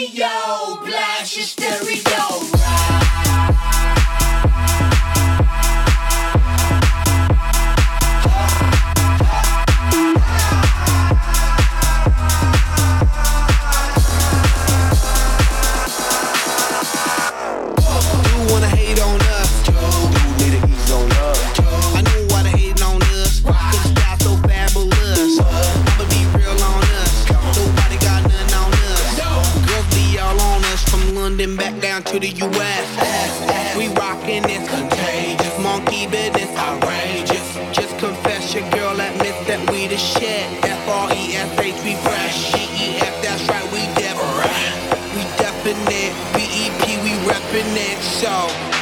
radio, blast your stereo. Back down to the US. We rockin' this contagious, monkey business outrageous. Just confess your girl admits that we the shit. FRESH, we fresh. GEF, that's right, we definite. We definite. BEP, we reppin' it. So